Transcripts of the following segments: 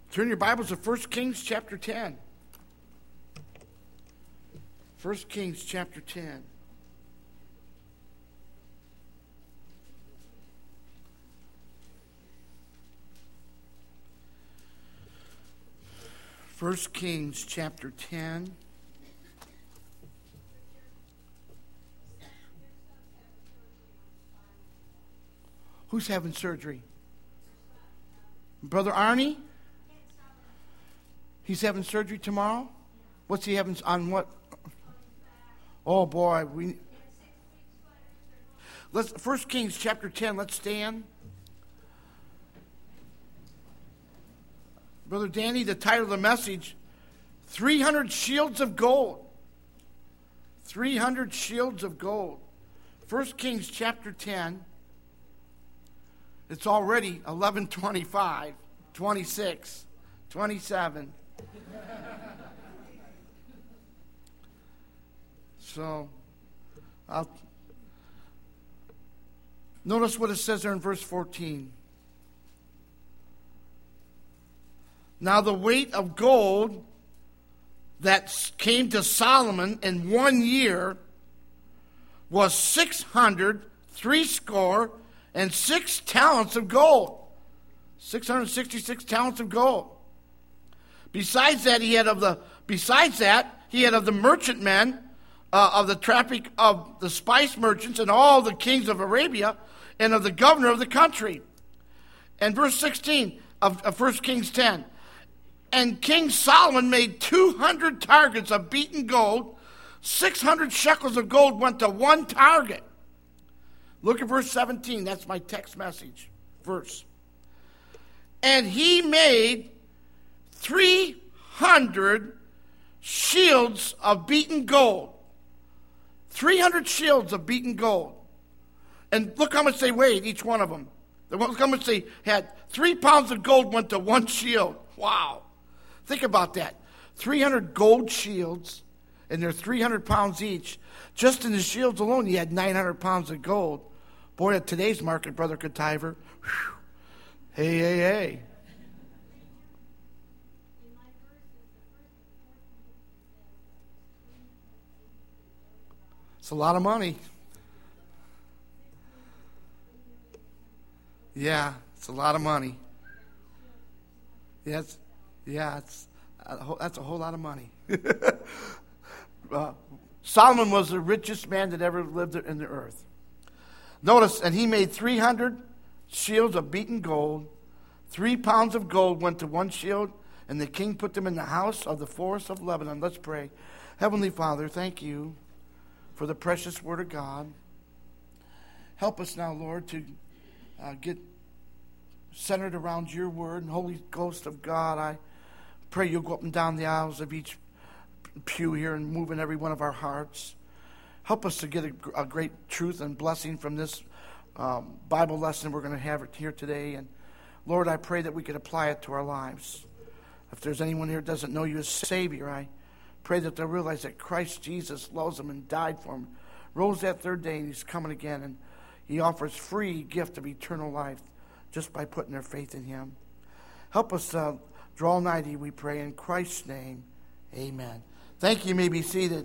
Turn your Bibles to 1 Kings chapter 10. 1 Kings chapter 10. First Kings chapter 10. Who's having surgery? Brother Arnie? He's having surgery tomorrow? What's he having on what? Oh boy, let's 1 Kings chapter 10, let's stand. Brother Danny, the title of the message, 300 shields of gold. 300 shields of gold. 1 Kings chapter 10. It's already 11:25, 26, 27. So, notice what it says there in verse 14. Now the weight of gold that came to Solomon in 1 year was 666 talents of gold. 666 talents of gold. Besides that, he had of the merchantmen, of the traffic of the spice merchants and all the kings of Arabia, and of the governor of the country. And verse 16 of 1 Kings 10. And King Solomon made 200 targets of beaten gold. 600 shekels of gold went to one target. Look at verse 17. That's my text message verse. And he made 300 shields of beaten gold. 300 shields of beaten gold. And look how much they weighed, each one of them. Look how much they had. 3 pounds of gold went to one shield. Wow. Think about that. 300 gold shields, and they're 300 pounds each. Just in the shields alone, you had 900 pounds of gold. Boy, at today's market, Brother Kativer, hey. It's a lot of money. Yeah, it's a lot of money. That's a whole lot of money. Solomon was the richest man that ever lived in the earth. Notice, and he made 300 shields of beaten gold. 3 pounds of gold went to one shield, and the king put them in the house of the forest of Lebanon. Let's pray. Heavenly Father, thank you for the precious word of God. Help us now, Lord, to get centered around your word. And Holy Ghost of God, I pray you'll go up and down the aisles of each pew here and move in every one of our hearts. Help us to get a great truth and blessing from this Bible lesson we're going to have here today. And Lord, I pray that we could apply it to our lives. If there's anyone here who doesn't know you as Savior, I pray that they'll realize that Christ Jesus loves them and died for them, rose that third day, and he's coming again. And he offers free gift of eternal life just by putting their faith in him. Help us draw nigh to you, we pray, in Christ's name. Amen. Thank you. You may be seated.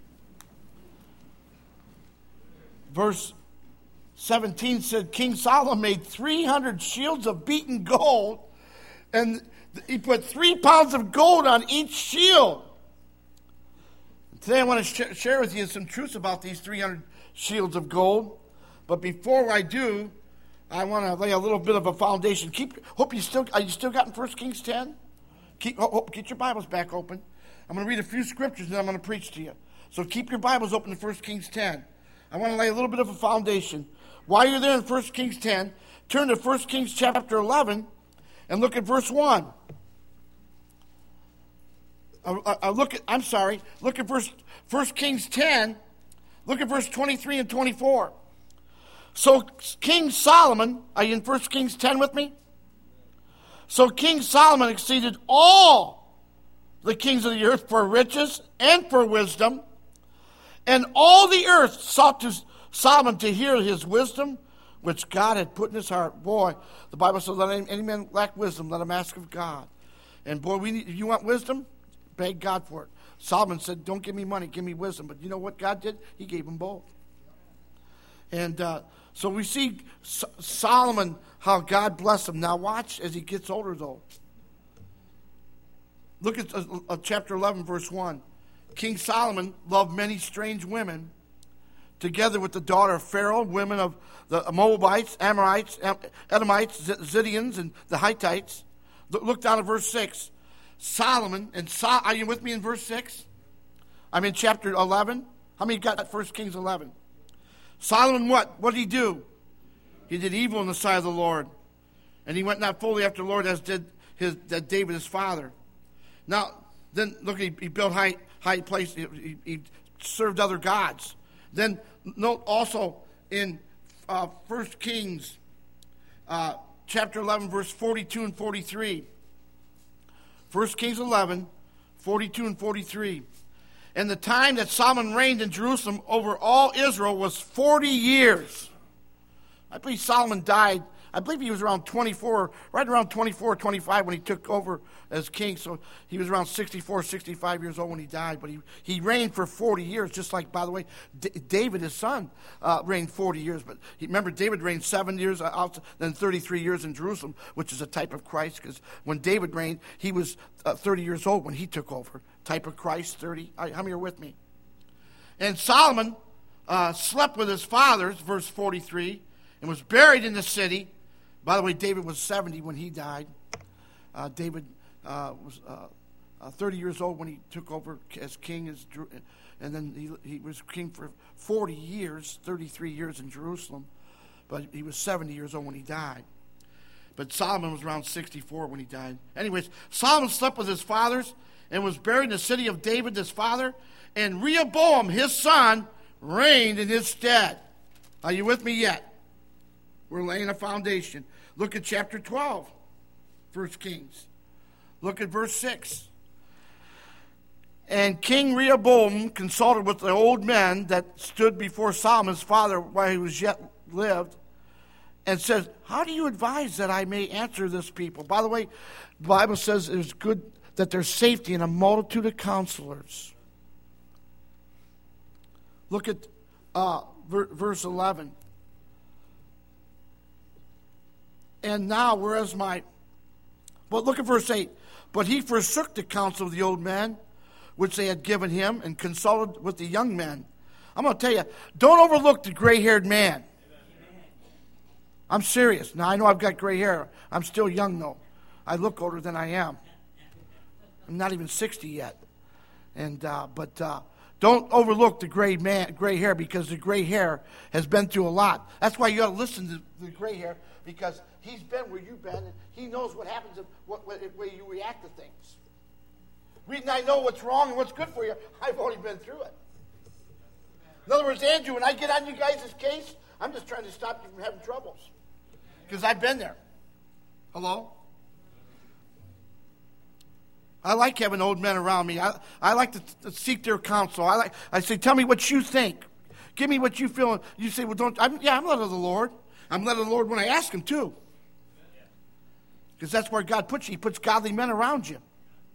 Verse 17 said, King Solomon made 300 shields of beaten gold, and he put 3 pounds of gold on each shield. Today I want to share with you some truths about these 300 shields of gold. But before I do, I want to lay a little bit of a foundation. Are you still got in 1 Kings 10? Get your Bibles back open. I'm going to read a few scriptures and then I'm going to preach to you. So keep your Bibles open to 1 Kings 10. I want to lay a little bit of a foundation. While you're there in 1 Kings 10, turn to 1 Kings chapter 11 and look at verse 1. Look at 1 Kings 10. Look at verse 23 and 24. So King Solomon, are you in 1 Kings 10 with me? So King Solomon exceeded all the kings of the earth for riches and for wisdom. And all the earth sought to Solomon to hear his wisdom, which God had put in his heart. Boy, the Bible says, let any man lack wisdom, let him ask of God. And boy, you want wisdom? Beg God for it. Solomon said, don't give me money, give me wisdom. But you know what God did? He gave him both. And so we see Solomon, how God blessed him. Now watch as he gets older, though. Look at chapter 11, verse 1. King Solomon loved many strange women, together with the daughter of Pharaoh, women of the Moabites, Amorites, Edomites, Zidonians, and the Hittites. Look down at verse 6. Solomon, are you with me in verse 6? I'm in chapter 11. How many got that 1 Kings 11? Solomon what? What did he do? He did evil in the sight of the Lord. And he went not fully after the Lord as did David his father. Now, then look, he built high places. He served other gods. Then note also in 1 Kings chapter 11, verse 42 and 43. 1 Kings 11, 42 and 43. And the time that Solomon reigned in Jerusalem over all Israel was 40 years. I believe Solomon died. I believe he was around 24, right around 24, 25 when he took over as king. So he was around 64, 65 years old when he died. But he reigned for 40 years, just like, by the way, David, his son, reigned 40 years. But remember, David reigned 7 years, then 33 years in Jerusalem, which is a type of Christ. Because when David reigned, he was 30 years old when he took over. Type of Christ, 30. How many are with me? And Solomon slept with his fathers, verse 43, and was buried in the city. By the way, David was 70 when he died. David was 30 years old when he took over as king, and then he was king for 40 years, 33 years in Jerusalem. But he was 70 years old when he died. But Solomon was around 64 when he died. Anyways, Solomon slept with his fathers and was buried in the city of David, his father, and Rehoboam, his son, reigned in his stead. Are you with me yet? We're laying a foundation. Look at chapter 12, 1 Kings. Look at verse 6. And King Rehoboam consulted with the old men that stood before Solomon's father while he was yet lived, and says, how do you advise that I may answer this people? By the way, the Bible says it's good that there's safety in a multitude of counselors. Look at verse 11. And now, but look at verse 8. But he forsook the counsel of the old men, which they had given him, and consulted with the young men. I'm going to tell you, don't overlook the gray-haired man. I'm serious. Now, I know I've got gray hair. I'm still young, though. I look older than I am. I'm not even 60 yet. But don't overlook the gray hair, because the gray hair has been through a lot. That's why you got to listen to the gray hair, because he's been where you've been, and he knows what happens, what way you react to things. Reason I know what's wrong and what's good for you, I've already been through it. In other words, Andrew, when I get on you guys' case, I'm just trying to stop you from having troubles, because I've been there. Hello? I like having old men around me. I like to seek their counsel. I say, tell me what you think. Give me what you feel. You say, well, I'm led of the Lord. I'm led of the Lord when I ask him too. Because that's where God puts you. He puts godly men around you.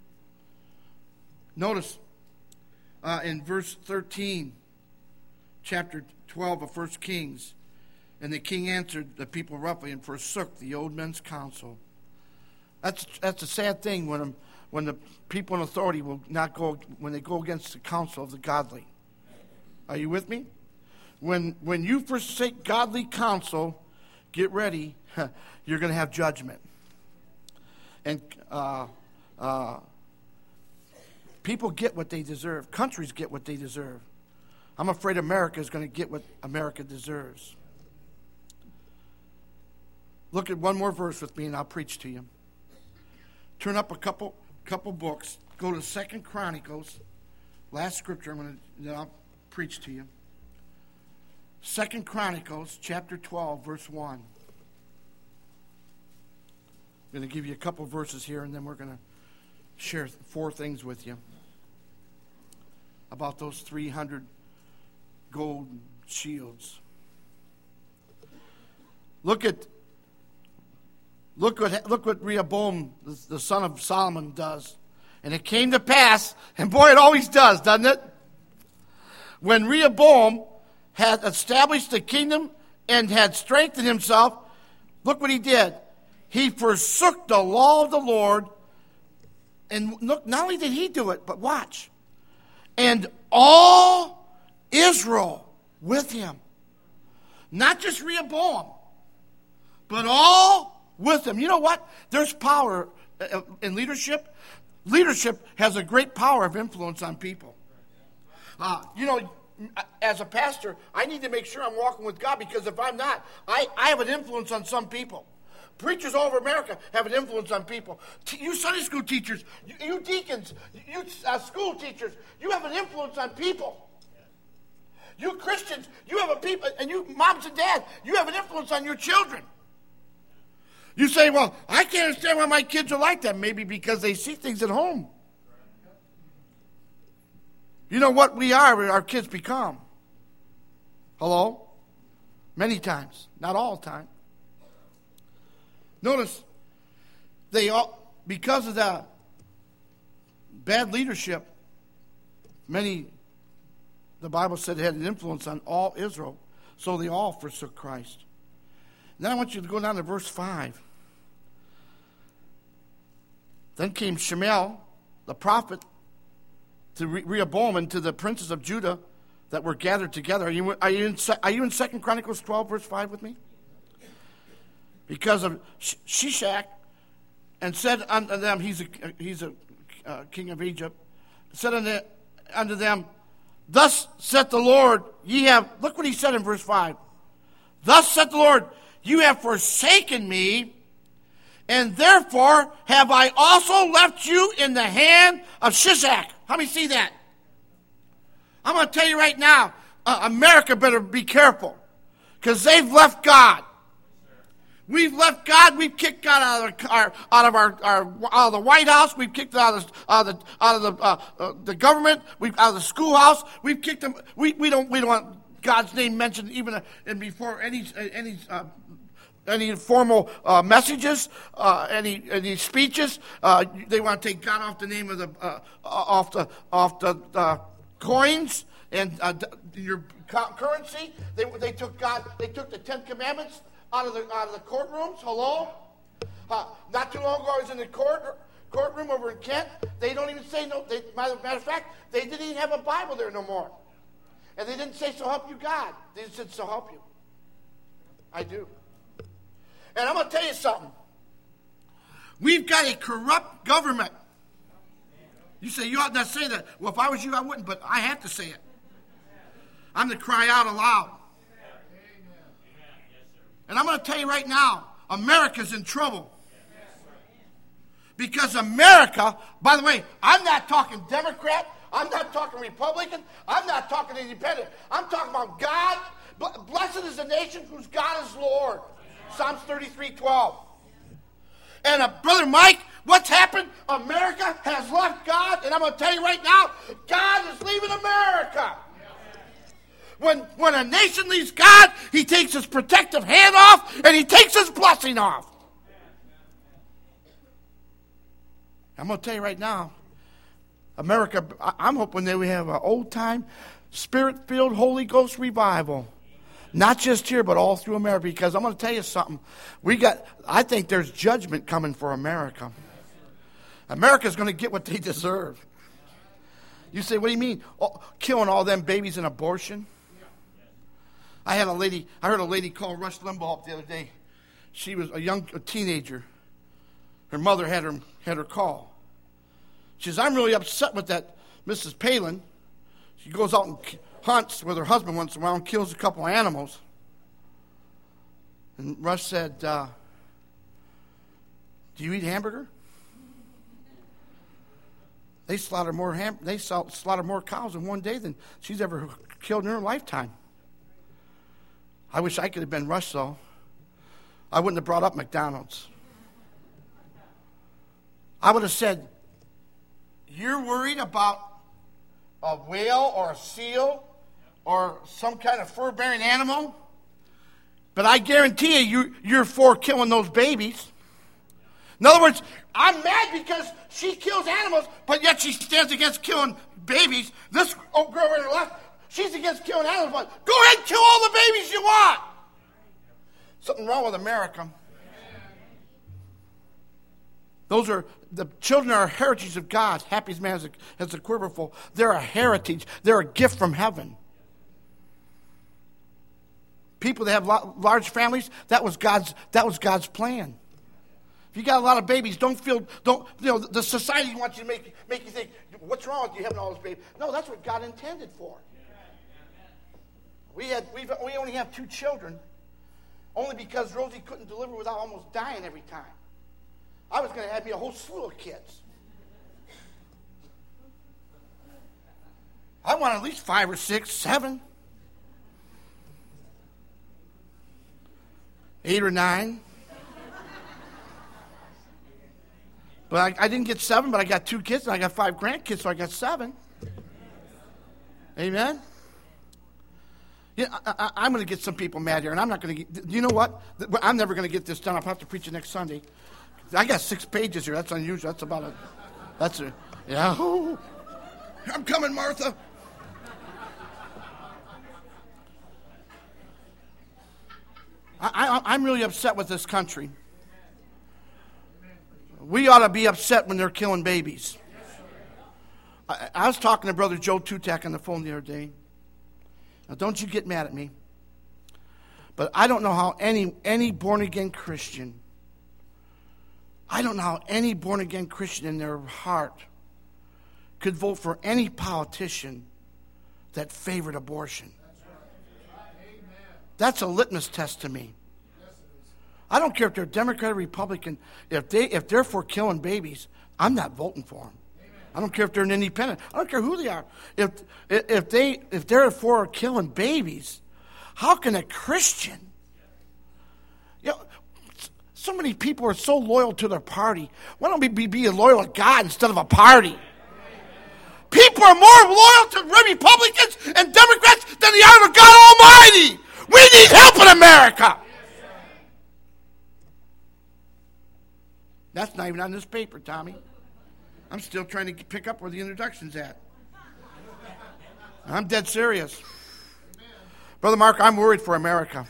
Notice in verse 13, chapter 12 of 1 Kings, and the king answered the people roughly and forsook the old men's counsel. That's a sad thing when the people in authority will not go, when they go against the counsel of the godly. Are you with me? When you forsake godly counsel, get ready, you're going to have judgment. And people get what they deserve. Countries get what they deserve. I'm afraid America is going to get what America deserves. Look at one more verse with me and I'll preach to you. Turn up a couple books. Go to 2 Chronicles. Last scripture then I'll preach to you. 2 Chronicles chapter 12, verse 1. I'm going to give you a couple verses here, and then we're going to share 4 things with you about those 300 gold shields. Look at Look what Rehoboam, the son of Solomon, does. And it came to pass, and boy, it always does, doesn't it? When Rehoboam had established the kingdom and had strengthened himself, look what he did. He forsook the law of the Lord. And look, not only did he do it, but watch. And all Israel with him. Not just Rehoboam, but all with him. You know what? There's power in leadership. Leadership has a great power of influence on people. As a pastor, I need to make sure I'm walking with God, because if I'm not, I have an influence on some people. Preachers all over America have an influence on people. You Sunday school teachers, you deacons, you school teachers, you have an influence on people. You Christians, you have a people, and you moms and dads, you have an influence on your children. You say, well, I can't understand why my kids are like that. Maybe because they see things at home. You know what we are, our kids become. Hello? Many times, not all the time. Notice, because of the bad leadership, the Bible said it had an influence on all Israel, so they all forsook Christ. Now I want you to go down to verse 5. Then came Shemuel, the prophet, to Rehoboam and to the princes of Judah that were gathered together. Are you in 2 Chronicles 12, verse 5 with me? Because of Shishak, and said unto them, he's a king of Egypt, said unto them, thus saith the Lord, look what he said in verse 5. Thus saith the Lord, you have forsaken me, and therefore have I also left you in the hand of Shishak. How many see that? I'm going to tell you right now, America better be careful, because they've left God. We've left God. We've kicked God out of the White House. We've kicked out of the government. Out of the schoolhouse. We've kicked them. We don't want God's name mentioned even before any formal messages, any speeches. They want to take God off the name of off the coins and your currency. They took God. They took the 10 Commandments out of the courtrooms. Hello? Not too long ago, I was in the courtroom over in Kent. They don't even say no. Matter of fact, they didn't even have a Bible there no more. And they didn't say, so help you God. They just said, so help you. I do. And I'm going to tell you something. We've got a corrupt government. You say, you ought not say that. Well, if I was you, I wouldn't, but I have to say it. I'm to cry out aloud. And I'm going to tell you right now, America's in trouble. Because America, by the way, I'm not talking Democrat, I'm not talking Republican, I'm not talking independent. I'm talking about God. Blessed is the nation whose God is Lord. Psalms 33:12. And Brother Mike, what's happened? America has left God, and I'm going to tell you right now, God is leaving America. When a nation leaves God, he takes his protective hand off, and he takes his blessing off. I'm going to tell you right now, America, I'm hoping that we have an old-time, Spirit-filled Holy Ghost revival. Not just here, but all through America. Because I'm going to tell you something. I think there's judgment coming for America. America's going to get what they deserve. You say, what do you mean? Killing all them babies in abortion? I heard a lady call Rush Limbaugh up the other day. She was a teenager. Her mother had her call. She says, I'm really upset with that Mrs. Palin. She goes out and hunts with her husband once in a while and kills a couple of animals. And Rush said, do you eat hamburger? They slaughter more cows in one day than she's ever killed in her lifetime. I wish I could have been Rush, though. I wouldn't have brought up McDonald's. I would have said, you're worried about a whale or a seal or some kind of fur-bearing animal, but I guarantee you're for killing those babies. In other words, I'm mad because she kills animals, but yet she stands against killing babies. This girl right on the left, she's against killing animals, but go ahead and kill all the babies you want. Something wrong with America. The children are a heritage of God. Happy as man has a quiver full. They're a heritage. They're a gift from heaven. People that have large families, that was God's plan. If you got a lot of babies, the society wants you to make you think, what's wrong with you having all those babies? No, that's what God intended for. We only have 2 children, only because Rosie couldn't deliver without almost dying every time. I was going to have me a whole slew of kids. I want at least 5 or 6, 7, 8 or 9. But I didn't get 7, but I got 2 kids, and I got 5 grandkids, so I got 7. Amen? Yeah, I'm going to get some people mad here, and I'm not going to get... You know what? I'm never going to get this done. I'll have to preach it next Sunday. I got 6 pages here. That's unusual. That's about it. That's it. Yeah. I'm coming, Martha. I'm really upset with this country. We ought to be upset when they're killing babies. I was talking to Brother Joe Tutak on the phone the other day. Now, don't you get mad at me. But I don't know how any born-again Christian, in their heart could vote for any politician that favored abortion. That's a litmus test to me. I don't care if they're Democrat or Republican. If they're for killing babies, I'm not voting for them. I don't care if they're an independent. I don't care who they are. If they're for killing babies, how can a Christian? So many people are so loyal to their party. Why don't we be loyal to God instead of a party? People are more loyal to Republicans and Democrats than they are to God Almighty. We need help in America. That's not even on this paper, Tommy. I'm still trying to pick up where the introduction's at. I'm dead serious. Brother Mark, I'm worried for America.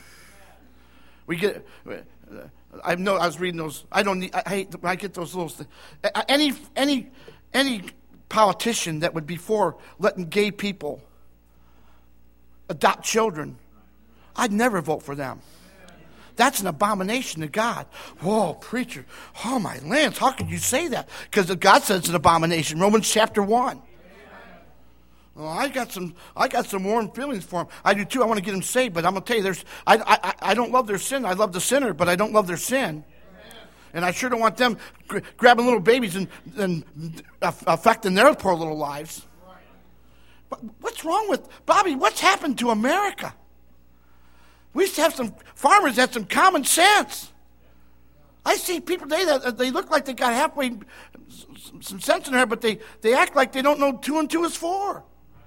I was reading those. I hate when I get those little things. Any politician that would be for letting gay people adopt children, I'd never vote for them. That's an abomination to God. Whoa, preacher. Oh, my lands, how could you say that? Because God says it's an abomination. Romans chapter 1. Well, I got some warm feelings for him. I do too. I want to get him saved, but I'm going to tell you, I don't love their sin. I love the sinner, but I don't love their sin. And I sure don't want them grabbing little babies and affecting their poor little lives. But what's wrong with, Bobby, what's happened to America? We used to have some farmers that had some common sense. I see people today that they look like they got halfway some sense in there, but they act like they don't know 2 and 2 is 4.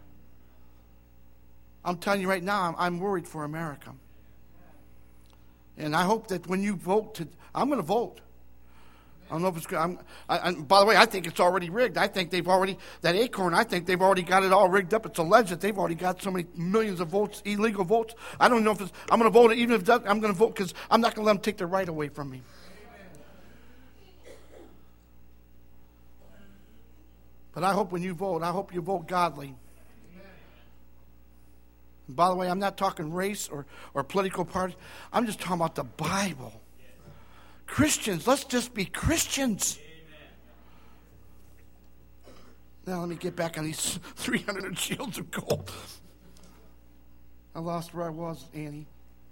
I'm telling you right now, I'm worried for America. And I hope that when you vote, I'm going to vote. I don't know if it's good. By the way, I think it's already rigged. I think they've already, that Acorn, I think they've already got it all rigged up. It's alleged that they've already got so many millions of votes, illegal votes. I don't know if I'm going to vote, even if it does, I'm going to vote because I'm not going to let them take their right away from me. But I hope when you vote, I hope you vote godly. And by the way, I'm not talking race or political party. I'm just talking about the Bible. Christians, let's just be Christians. Now let me get back on these 300 shields of gold. I lost where I was, Annie.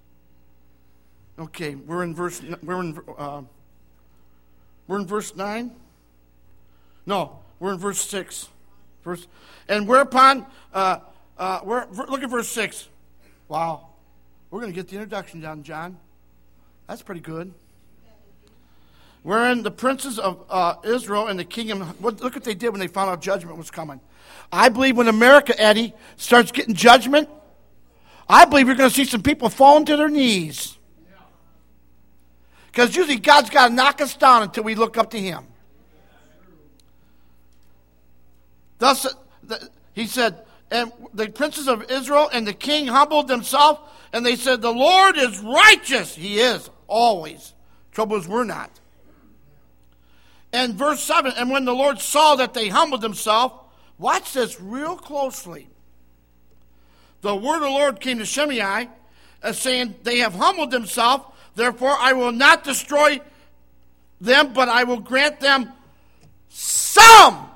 Okay, we're in verse 9. No, we're in verse 6. And whereupon, look at verse 6. Wow, we're going to get the introduction down, John. That's pretty good. Wherein the princes of Israel and the kingdom, look what they did when they found out judgment was coming. I believe when America, Eddie, starts getting judgment, I believe you're going to see some people falling to their knees. Because usually God's got to knock us down until we look up to him. Thus, he said, and the princes of Israel and the king humbled themselves, and they said, the Lord is righteous. He is, always. Trouble is, we're not. And verse 7, and when the Lord saw that they humbled themselves, watch this real closely. The word of the Lord came to Shimei, saying, they have humbled themselves, therefore I will not destroy them, but I will grant them some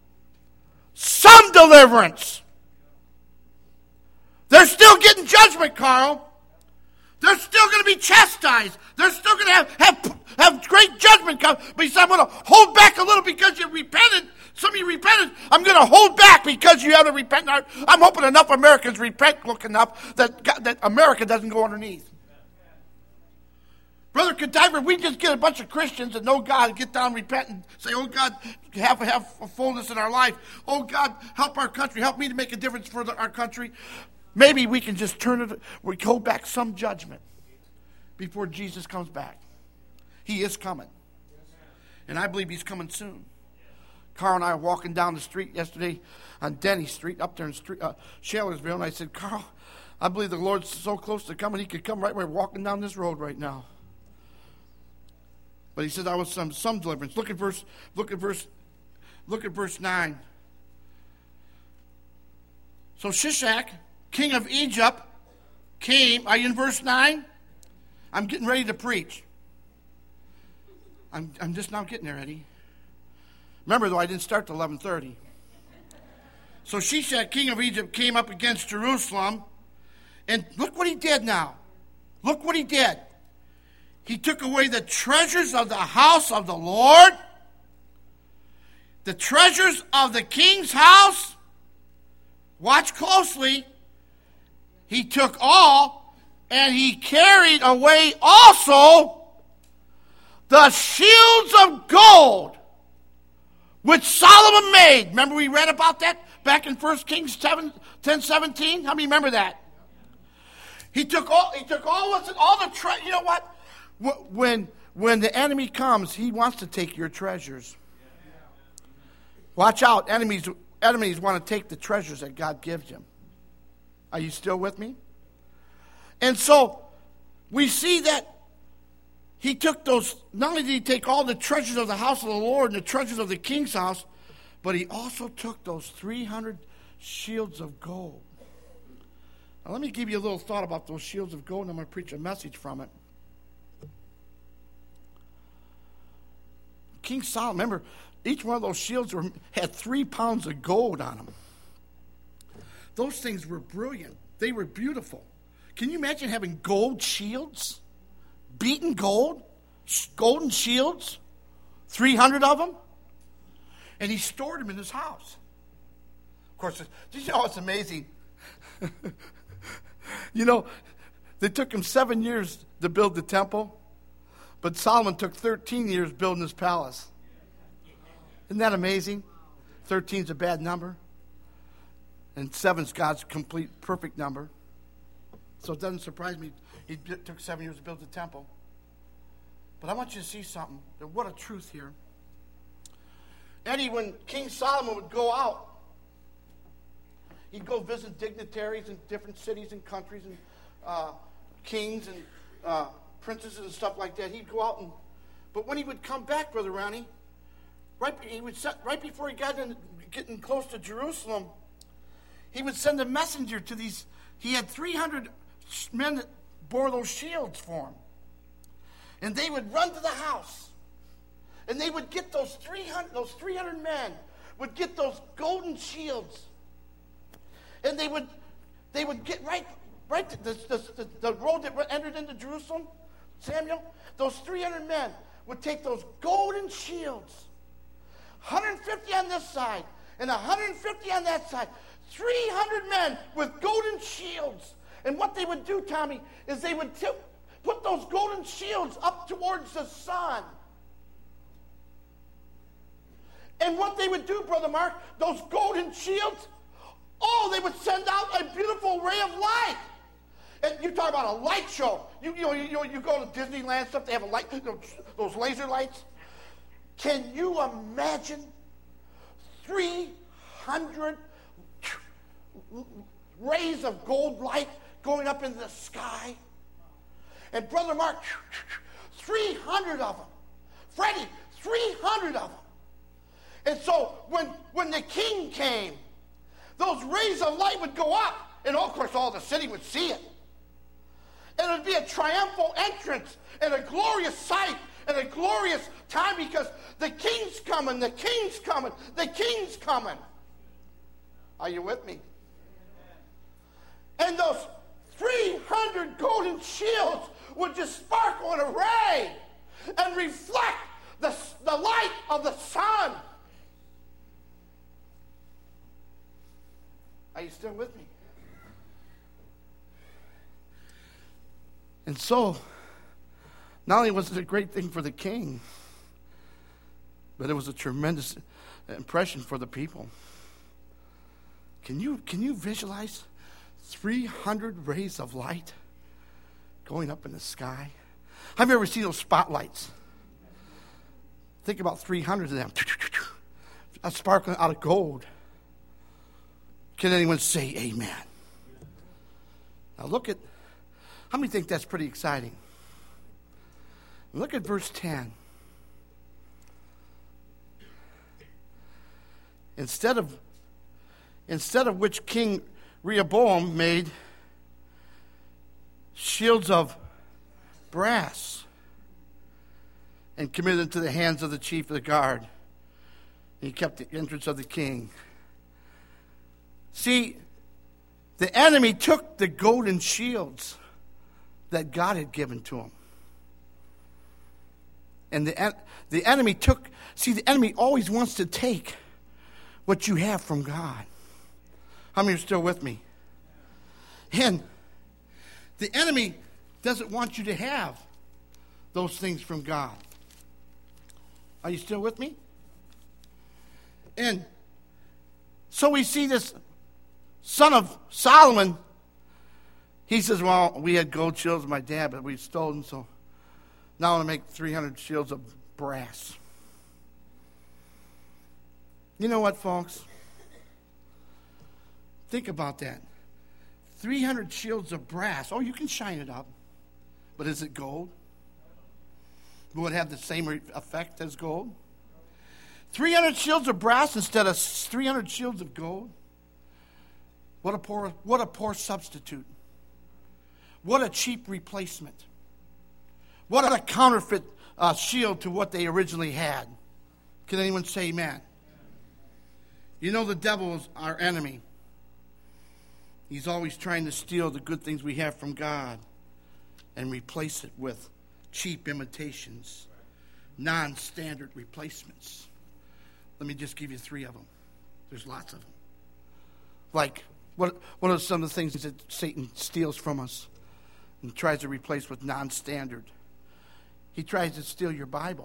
deliverance. They're still getting judgment, Carl. They're still going to be chastised. They're still going to have great judgment come. But he said, I'm going to hold back a little because you repented. Some of you repented. I'm going to hold back because you haven't repented. I'm hoping enough Americans repent quick enough that America doesn't go underneath. Brother Kadiver, we just get a bunch of Christians that know God and get down and repent and say, oh God, have a fullness in our life. Oh God, help our country. Help me to make a difference for our country. Maybe we can just we hold back some judgment before Jesus comes back. He is coming. And I believe he's coming soon. Carl and I were walking down the street yesterday on Denny Street, up there in Shalersville, and I said, Carl, I believe the Lord's so close to coming, he could come right where we're walking down this road right now. But he said I was some deliverance. Look at verse 9. So Shishak, king of Egypt, came. Are you in verse 9? I'm getting ready to preach. I'm just now getting there, Eddie. Remember, though, I didn't start till 11:30. So Shishak, king of Egypt, came up against Jerusalem. And look what he did now. Look what he did. He took away the treasures of the house of the Lord, the treasures of the king's house. Watch closely. He took all, and he carried away also the shields of gold which Solomon made. Remember we read about that back in 1 Kings 10:17? How many remember that? He took all the treasure. You know what? When the enemy comes, he wants to take your treasures. Watch out. Enemies want to take the treasures that God gives him. Are you still with me? And so we see that he took those, not only did he take all the treasures of the house of the Lord and the treasures of the king's house, but he also took those 300 shields of gold. Now let me give you a little thought about those shields of gold, and I'm going to preach a message from it. King Solomon, remember, each one of those shields had 3 pounds of gold on them. Those things were brilliant. They were beautiful. Can you imagine having gold shields? Beaten gold? Golden shields? 300 of them? And he stored them in his house. Of course, did you know it's amazing? You know, it took him 7 years to build the temple, but Solomon took 13 years building his palace. Isn't that amazing? 13 is a bad number. And 7 is God's complete, perfect number. So it doesn't surprise me he took 7 years to build the temple. But I want you to see something. What a truth here. Eddie, when King Solomon would go out, he'd go visit dignitaries in different cities and countries and kings and princesses and stuff like that. He'd go out but when he would come back, Brother Ronnie, right before he getting close to Jerusalem, he would send a messenger to these. He had 300 men that bore those shields for him. And they would run to the house. And they would get those 300 men would get those golden shields. And they would get right the road that entered into Jerusalem, Samuel, those 300 men would take those golden shields, 150 on this side and 150 on that side, 300 men with golden shields. And what they would do, Tommy, is they would put those golden shields up towards the sun. And what they would do, Brother Mark, those golden shields, they would send out a beautiful ray of light. And you talk about a light show. You go to Disneyland stuff, they have a light, those laser lights. Can you imagine 300 rays of gold light going up into the sky? And Brother Mark, 300 of them. Freddie, 300 of them. And so when the king came, those rays of light would go up. And of course all the city would see it. And it would be a triumphal entrance and a glorious sight and a glorious time because the king's coming, the king's coming, the king's coming. Are you with me? And those 300 golden shields would just sparkle and array and reflect the light of the sun. Are you still with me? And so, not only was it a great thing for the king, but it was a tremendous impression for the people. Can you visualize 300 rays of light going up in the sky? Have you ever seen those spotlights? Think about 300 of them, sparkling out of gold. Can anyone say amen? Now look at, how many think that's pretty exciting? Look at verse 10. Instead of which King Rehoboam made shields of brass and committed them to the hands of the chief of the guard. He kept the entrance of the king. See, the enemy took the golden shields that God had given to him. And the enemy took, see, the enemy always wants to take what you have from God. How many are still with me? And the enemy doesn't want you to have those things from God. Are you still with me? And so we see this son of Solomon. He says, well, we had gold shields with my dad, but we stole them, so now I want to make 300 shields of brass. You know what, folks? Think about that. 300 shields of brass. Oh, you can shine it up. But is it gold? Will it have the same effect as gold? 300 shields of brass instead of 300 shields of gold? What a poor substitute. What a cheap replacement. What a counterfeit shield to what they originally had. Can anyone say amen? You know the devil is our enemy. He's always trying to steal the good things we have from God and replace it with cheap imitations, non-standard replacements. Let me just give you 3 of them. There's lots of them. Like, what are some of the things that Satan steals from us and tries to replace with non-standard? He tries to steal your Bible.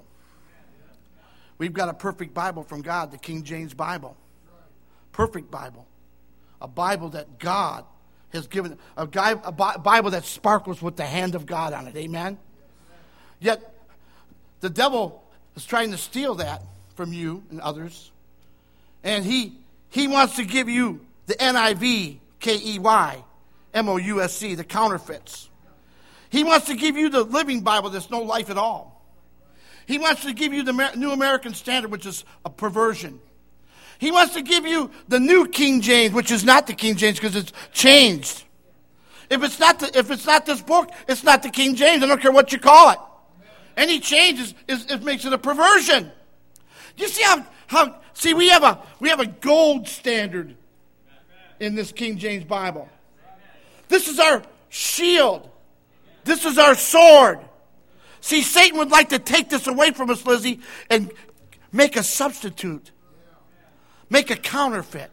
We've got a perfect Bible from God, the King James Bible. Perfect Bible. A Bible that God has given, a Bible that sparkles with the hand of God on it. Amen? Yet, the devil is trying to steal that from you and others. And he wants to give you the NIV, KEY, MOUSC, the counterfeits. He wants to give you the Living Bible that's no life at all. He wants to give you the New American Standard, which is a perversion. He wants to give you the New King James, which is not the King James because it's changed. If it's not this book, it's not the King James. I don't care what you call it. Any change it makes it a perversion. Do you see how we have a gold standard in this King James Bible. This is our shield. This is our sword. See, Satan would like to take this away from us, Lizzie, and make a substitute. Make a counterfeit.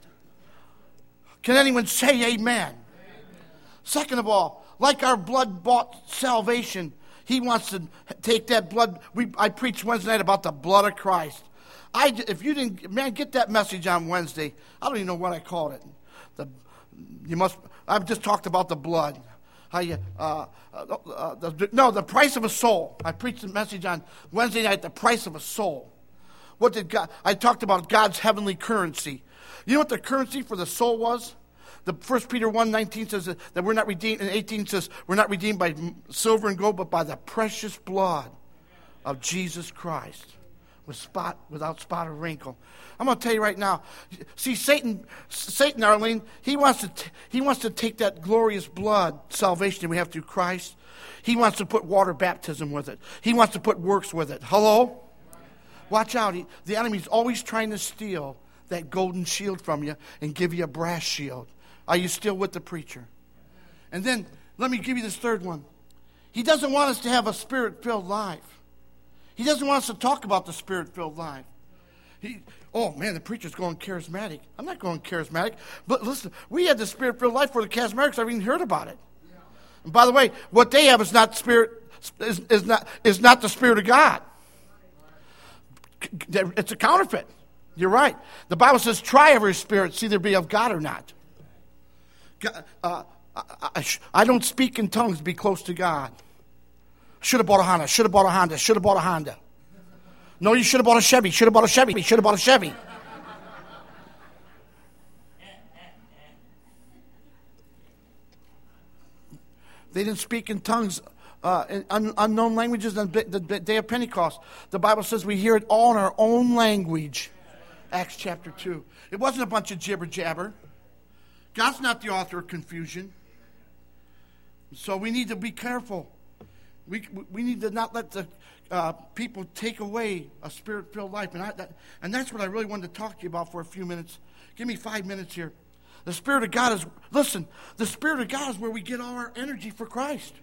Can anyone say amen? Second of all, like our blood-bought salvation, he wants to take that blood. I preached Wednesday night about the blood of Christ. If you didn't, get that message on Wednesday. I don't even know what I called it. I've just talked about the blood. the price of a soul. I preached a message on Wednesday night, the price of a soul. What did God? I talked about God's heavenly currency. You know what the currency for the soul was? The 1 Peter 1:19 says that we're not redeemed, and 18 says we're not redeemed by silver and gold, but by the precious blood of Jesus Christ, without spot or wrinkle. I'm going to tell you right now. See, Satan, Arlene, he wants to take that glorious blood salvation that we have through Christ. He wants to put water baptism with it. He wants to put works with it. Hello? Watch out. The enemy's always trying to steal that golden shield from you and give you a brass shield. Are you still with the preacher? And then, let me give you this third one. He doesn't want us to have a spirit-filled life. He doesn't want us to talk about the spirit-filled life. Oh, man, the preacher's going charismatic. I'm not going charismatic. But listen, we had the spirit-filled life for the charismatics. I've even heard about it. And by the way, what they have is not is not the Spirit of God. It's a counterfeit. You're right. The Bible says, try every spirit, see there be of God or not. I don't speak in tongues to be close to God. Should have bought a Honda. Should have bought a Honda. Should have bought a Honda. No, you should have bought a Chevy. Should have bought a Chevy. Should have bought a Chevy. They didn't speak in tongues, in unknown languages on the day of Pentecost. The Bible says we hear it all in our own language. Acts chapter 2. It wasn't a bunch of jibber-jabber. God's not the author of confusion. So we need to be careful. We need to not let the people take away a spirit-filled life. And that's what I really wanted to talk to you about for a few minutes. Give me 5 minutes here. The Spirit of God is, listen, the Spirit of God is where we get all our energy for Christ.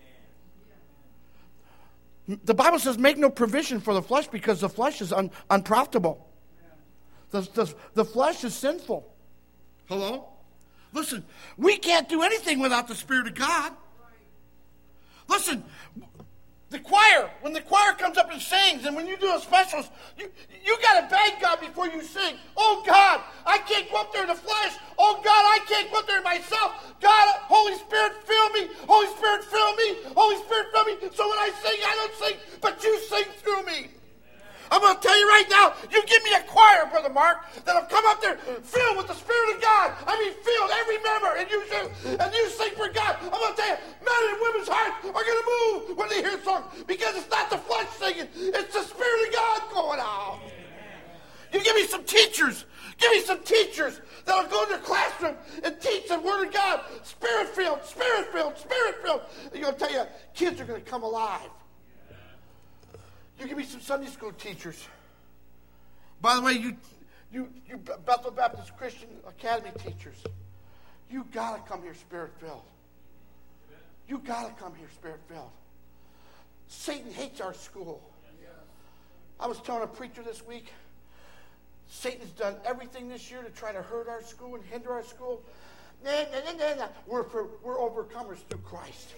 The Bible says make no provision for the flesh because the flesh is unprofitable. The flesh is sinful. Hello? Listen, we can't do anything without the Spirit of God. Listen, the choir, when the choir comes up and sings, and when you do a specials, you got to beg God before you sing. Oh, God, I can't go up there in the flesh. Oh, God, I can't go up there in myself. God, Holy Spirit, fill me. Holy Spirit, fill me. Holy Spirit, fill me. So when I sing, I don't sing, but you sing through me. I'm going to tell you right now, you give me a choir, Brother Mark, that'll come up there filled with the Spirit of God. I mean, filled, every member, and you sing for God. I'm going to tell you, men and women's hearts are going to move when they hear a song because it's not the flesh singing, it's the Spirit of God going out. You give me some teachers. Give me some teachers that'll go in their classroom and teach the Word of God. Spirit-filled, Spirit-filled, Spirit-filled. You're going to tell you, kids are going to come alive. You give me some Sunday school teachers. By the way, you Bethel Baptist Christian Academy teachers, you got to come here Spirit-filled. You got to come here Spirit-filled. Satan hates our school. I was telling a preacher this week, Satan's done everything this year to try to hurt our school and hinder our school. Nah. We're overcomers through Christ.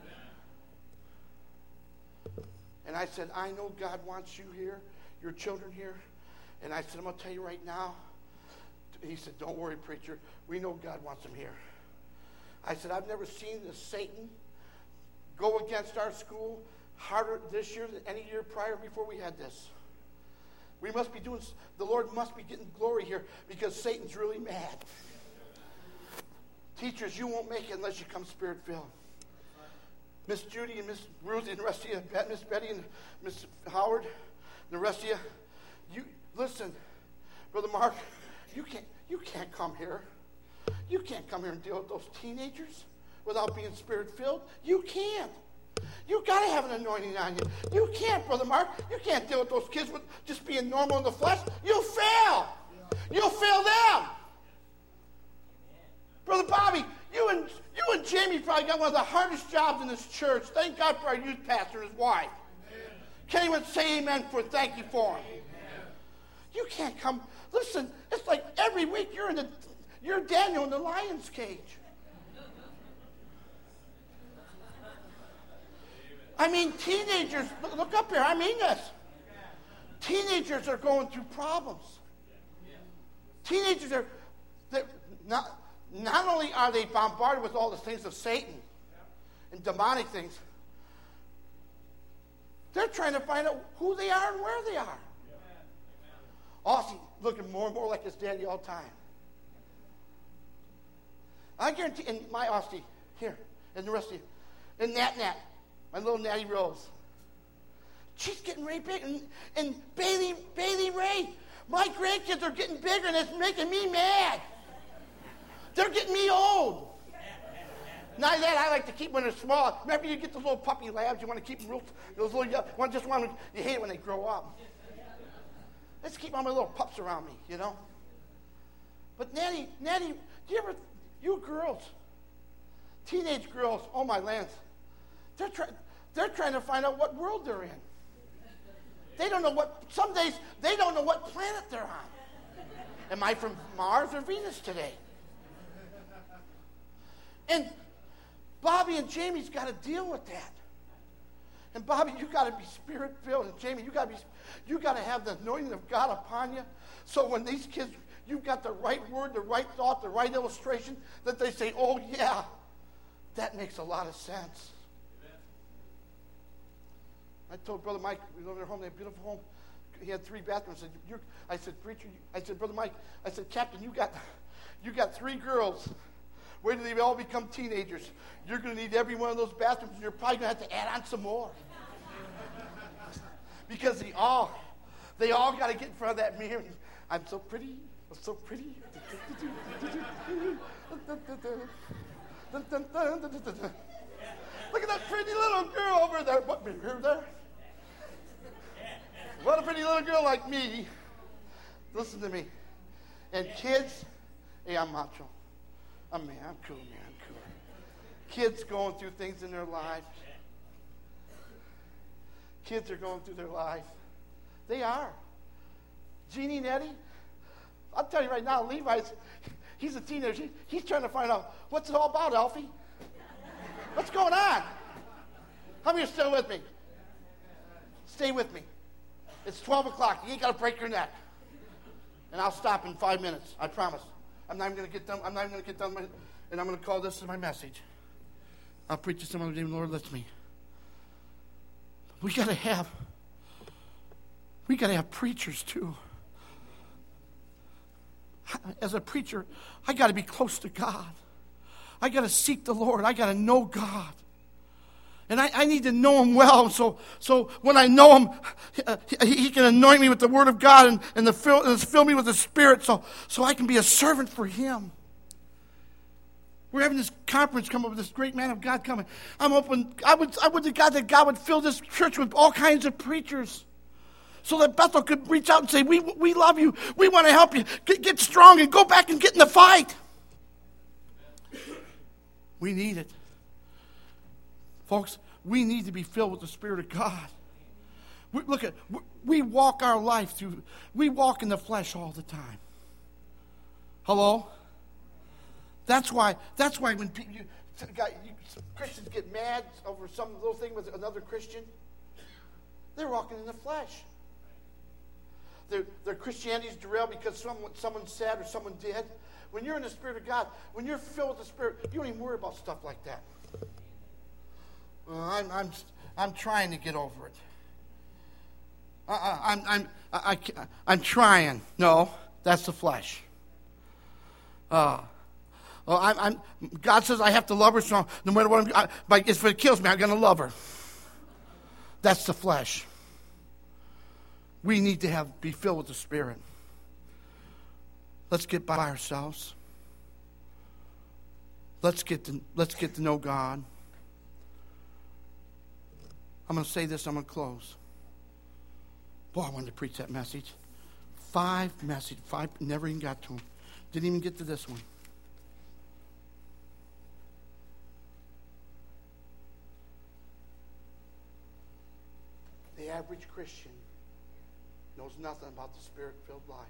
And I said, I know God wants you here, your children here. And I said, I'm going to tell you right now. He said, don't worry, preacher. We know God wants them here. I said, I've never seen the Satan go against our school harder this year than any year prior before we had this. We must be doing, the Lord must be getting glory here because Satan's really mad. Teachers, you won't make it unless you come Spirit-filled. Miss Judy and Miss Ruth and the rest of you, Miss Betty and Miss Howard and the rest of you listen, Brother Mark, you can't come here. You can't come here and deal with those teenagers without being Spirit-filled. You can't. You got to have an anointing on you. You can't, Brother Mark. You can't deal with those kids with just being normal in the flesh. You'll fail. You'll fail them. Brother Bobby, you and Jamie probably got one of the hardest jobs in this church. Thank God for our youth pastor and his wife. Amen. Can't even say amen for thank you for him. Amen. You can't come. Listen, it's like every week you're Daniel in the lion's cage. I mean, teenagers, look up here. I mean this. Teenagers are going through problems. Teenagers they're not only are they bombarded with all the things of Satan, and demonic things. They're trying to find out who they are and where they are. Austin looking more and more like his daddy all the time. I guarantee, and my Austin, here, and the rest of you, and Nat, my little Natty Rose. She's getting way big. And Bailey Ray, my grandkids are getting bigger, and it's making me mad. They're getting me old. Not that I like to keep when they're small. Remember, you get those little puppy labs. You want to keep them real. Those little you hate it when they grow up. Let's keep all my little pups around me, you know. But Natty, you girls, teenage girls, oh my lands, they're trying to find out what world they're in. They don't know some days they don't know what planet they're on. Am I from Mars or Venus today? And Bobby and Jamie's got to deal with that. And Bobby, you got to be spirit-filled. And Jamie, you got to have the anointing of God upon you. So when these kids, you've got the right word, the right thought, the right illustration, that they say, oh yeah, that makes a lot of sense. I told Brother Mike, we lived in their home, they had a beautiful home. He had 3 bathrooms. I said, preacher, Brother Mike, I said, Captain, you got 3 girls. Wait till they all become teenagers. You're going to need every one of those bathrooms, and you're probably going to have to add on some more. Because they all got to get in front of that mirror. I'm so pretty. I'm so pretty. Look at that pretty little girl over there. What mirror there? What a pretty little girl like me. Listen to me. And kids, hey, I'm macho. I'm cool, man. I'm cool. Kids going through things in their life. Kids are going through their life. They are. Jeannie and Eddie, I'll tell you right now, he's a teenager. He's trying to find out, what's it all about, Alfie? What's going on? How many are still with me? Stay with me. It's 12 o'clock. You ain't got to break your neck. And I'll stop in 5 minutes. I promise. I'm not even going to get done. And I'm going to call this as my message. I'll preach to some other day when the Lord lets me. We got to have preachers too. As a preacher, I got to be close to God. I got to seek the Lord. I got to know God. And I need to know Him well. So when I know Him, He can anoint me with the Word of God and fill me with the Spirit so I can be a servant for Him. We're having this conference come up with this great man of God coming. I'm open. I would to God that God would fill this church with all kinds of preachers, so that Bethel could reach out and say, we love you. We want to help you. Get strong and go back and get in the fight. We need it. Folks, we need to be filled with the Spirit of God. We walk our life through, we walk in the flesh all the time. Hello? That's why when Christians get mad over some little thing with another Christian, they're walking in the flesh. Their Christianity's derailed because someone said or someone did. When you're in the Spirit of God, when you're filled with the Spirit, you don't even worry about stuff like that. I'm trying to get over it. I'm trying. No, that's the flesh. God says I have to love her, so no matter what, if it kills me, I'm going to love her. That's the flesh. We need to be filled with the Spirit. Let's get by ourselves. Let's get to know God. I'm going to say this. I'm going to close. Boy, I wanted to preach that message. 5 never even got to them. Didn't even get to this one. The average Christian knows nothing about the Spirit-filled life.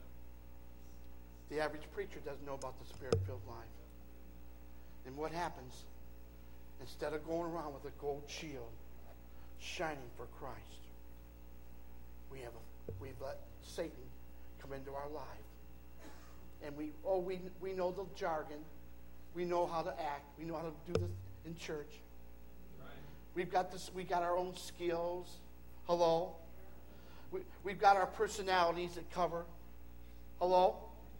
The average preacher doesn't know about the Spirit-filled life. And what happens? Instead of going around with a gold shield shining for Christ, we let Satan come into our life. And we know the jargon. We know how to act. We know how to do this in church. We've got this. We got our own skills. Hello. We've got our personalities that cover. Hello.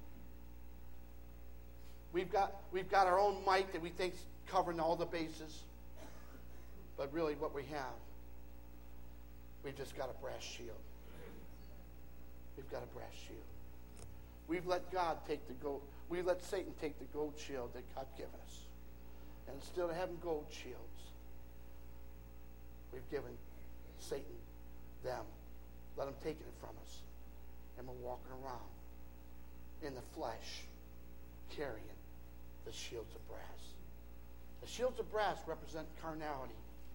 We've got our own might that we think's covering all the bases. But really, what we have, we've just got a brass shield. We've got a brass shield. We've let God take the gold. We let Satan take the gold shield that God given us. And instead of having gold shields, we've given Satan them. Let him take it from us. And we're walking around in the flesh carrying the shields of brass. The shields of brass represent carnality.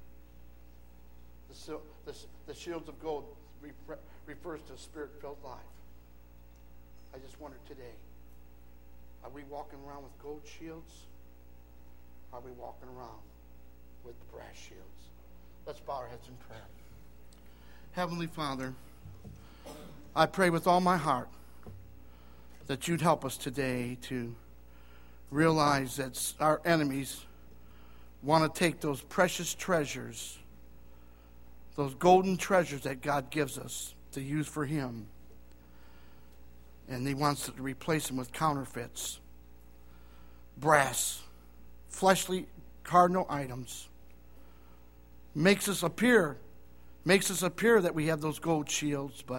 The shields of gold refers to a spirit-filled life. I just wonder today, are we walking around with gold shields? Are we walking around with brass shields? Let's bow our heads in prayer. Heavenly Father, I pray with all my heart that you'd help us today to realize that our enemies want to take those precious treasures, those golden treasures that God gives us to use for him, and he wants to replace them with counterfeits, brass, fleshly, cardinal items. Makes us appear that we have those gold shields, but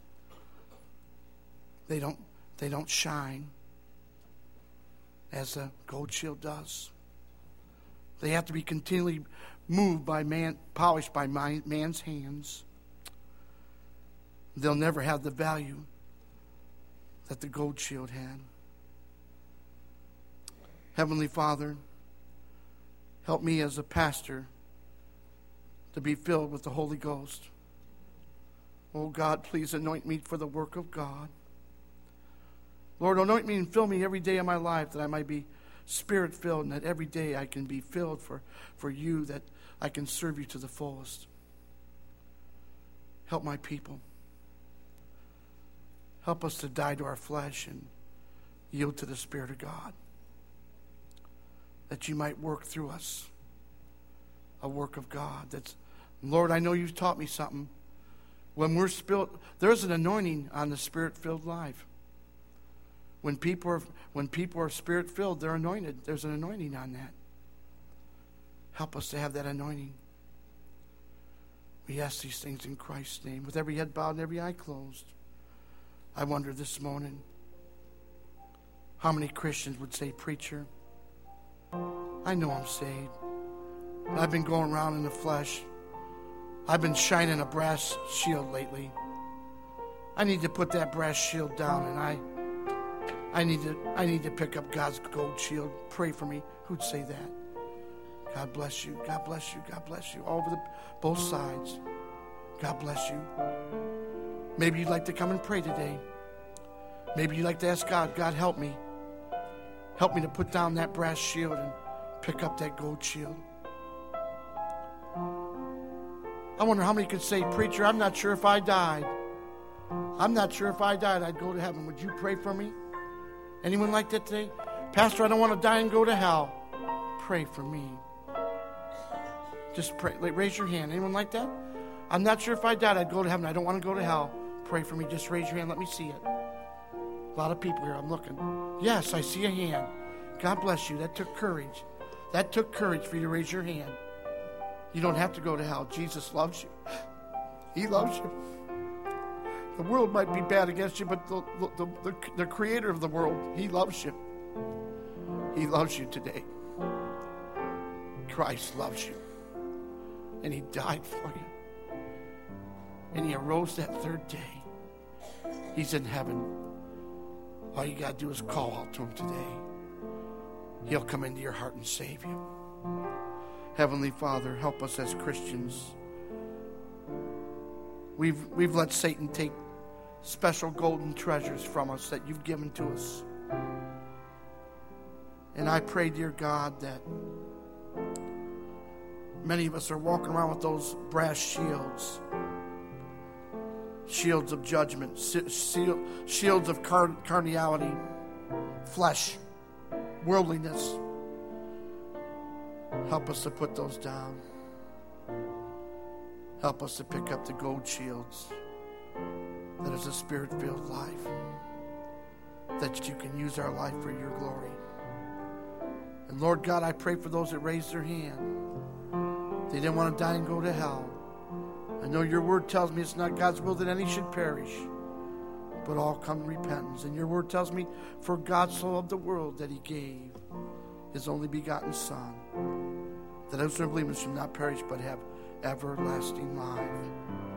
they don't shine as a gold shield does. They have to be continually moved by man, polished by man's hands. They'll never have the value that the gold shield had. Heavenly Father, help me as a pastor to be filled with the Holy Ghost. Oh God, please anoint me for the work of God. Lord, anoint me and fill me every day of my life that I might be Spirit-filled, and that every day I can be filled for you, that I can serve you to the fullest. Help my people. Help us to die to our flesh and yield to the Spirit of God, that you might work through us a work of God. Lord, I know you've taught me something. When we're spilled, there's an anointing on the Spirit-filled life. When people are Spirit-filled, they're anointed. There's an anointing on that. Help us to have that anointing. We ask these things in Christ's name, with every head bowed and every eye closed. I wonder this morning, how many Christians would say, "Preacher, I know I'm saved, but I've been going around in the flesh. I've been shining a brass shield lately. I need to put that brass shield down, and I need to pick up God's gold shield. Pray for me." Who'd say that? God bless you. God bless you. God bless you. All over both sides. God bless you. Maybe you'd like to come and pray today. Maybe you'd like to ask God, "God, help me. Help me to put down that brass shield and pick up that gold shield." I wonder how many could say, "Preacher, I'm not sure if I died. I'm not sure if I died I'd go to heaven. Would you pray for me?" Anyone like that today? "Pastor, I don't want to die and go to hell. Pray for me." Just pray. Raise your hand. Anyone like that? "I'm not sure if I died I'd go to heaven. I don't want to go to hell. Pray for me." Just raise your hand. Let me see it. A lot of people here. I'm looking. Yes, I see a hand. God bless you. That took courage. That took courage for you to raise your hand. You don't have to go to hell. Jesus loves you. He loves you. The world might be bad against you, but the creator of the world, he loves you. He loves you today. Christ loves you. And he died for you. And he arose that third day. He's in heaven. All you got to do is call out to him today. He'll come into your heart and save you. Heavenly Father, help us as Christians. We've let Satan take special golden treasures from us that you've given to us. And I pray, dear God, that many of us are walking around with those brass shields. Shields of judgment, shields of carnality, flesh, worldliness. Help us to put those down. Help us to pick up the gold shields that is a spirit-filled life, that you can use our life for your glory. And Lord God, I pray for those that raised their hand. They didn't want to die and go to hell. I know your word tells me it's not God's will that any should perish, but all come to repentance. And your word tells me, for God so loved the world that he gave his only begotten Son, that whosoever believes should not perish but have everlasting life.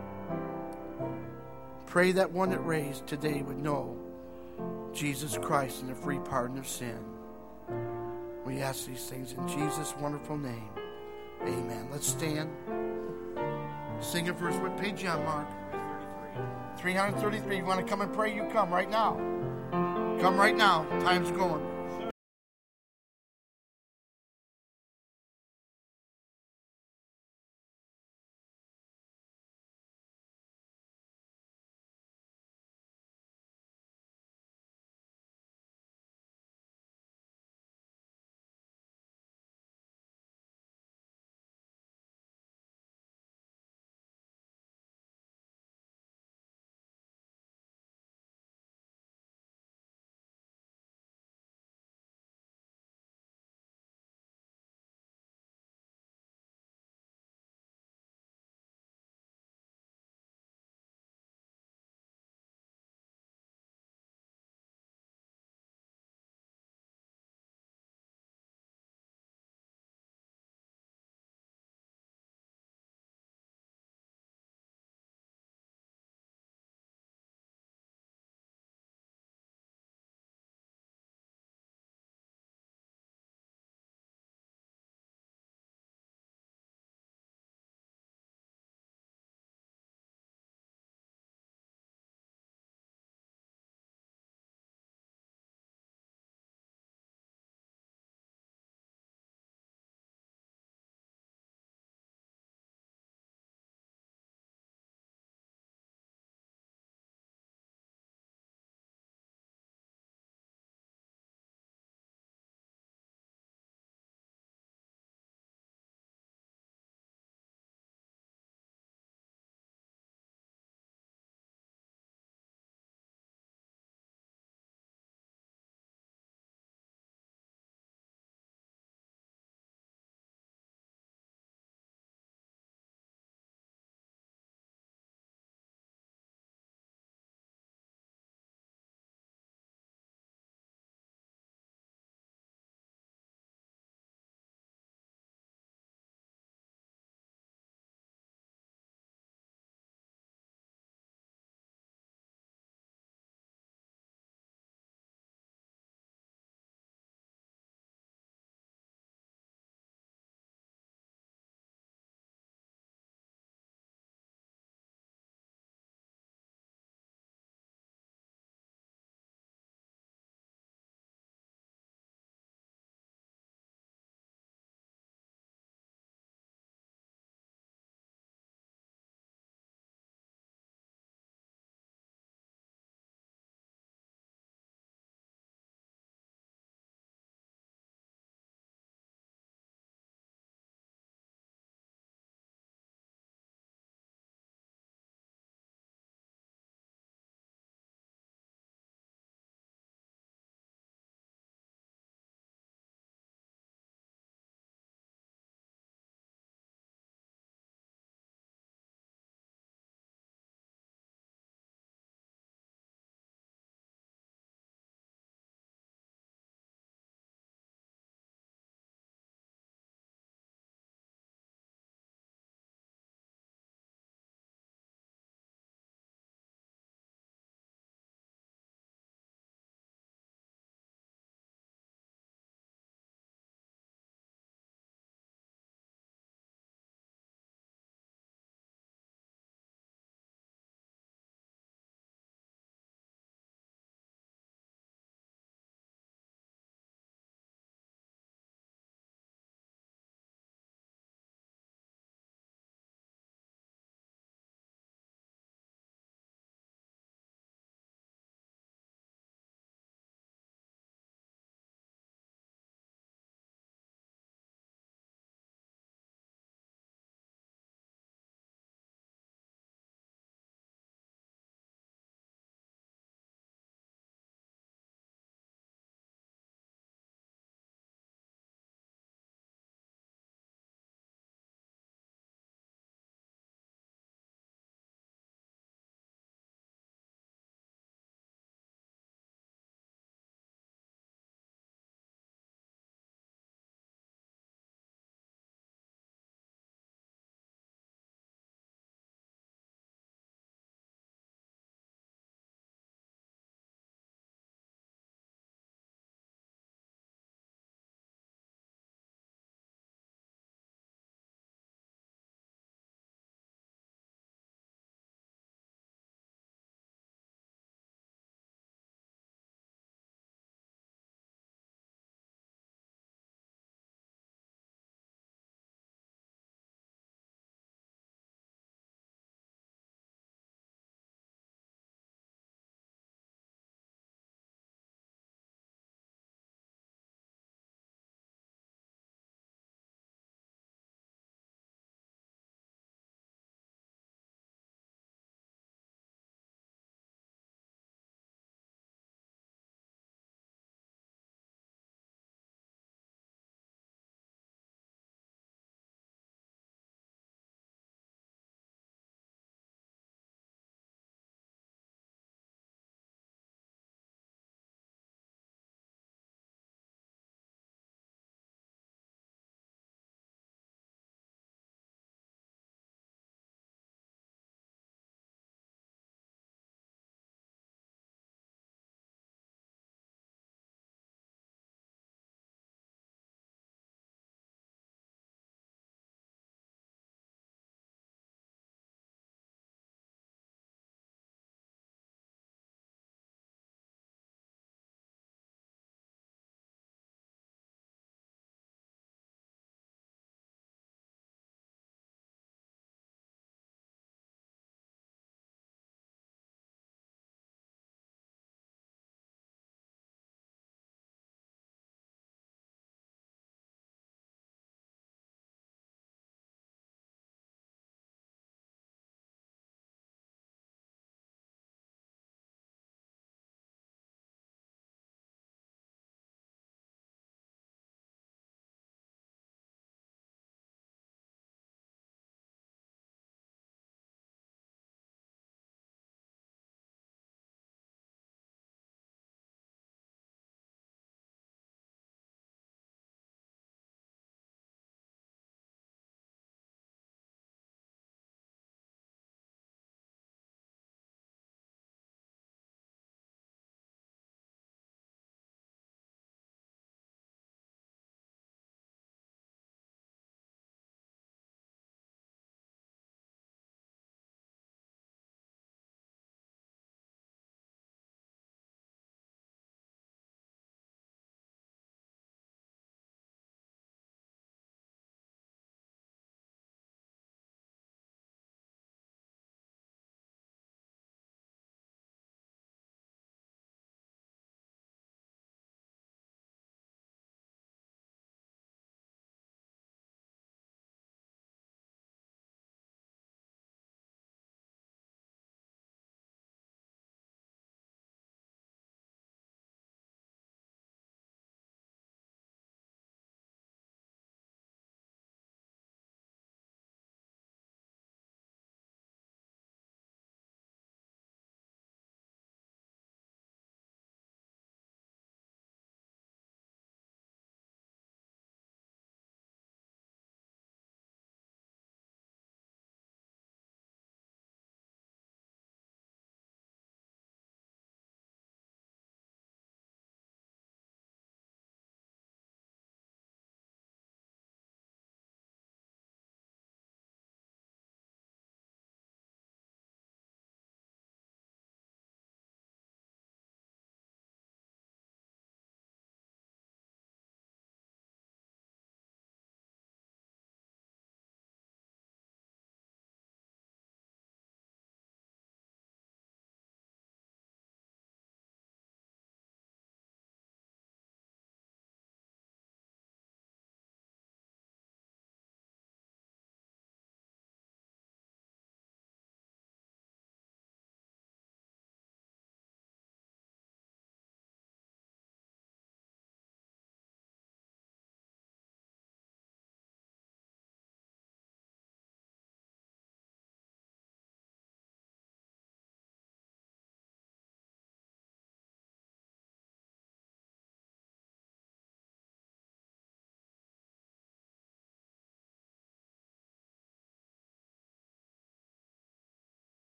Pray that one that raised today would know Jesus Christ and the free pardon of sin. We ask these things in Jesus' wonderful name. Amen. Let's stand. Sing a verse. What page you on, Mark? 333. You want to come and pray? You come right now. Come right now. Time's going.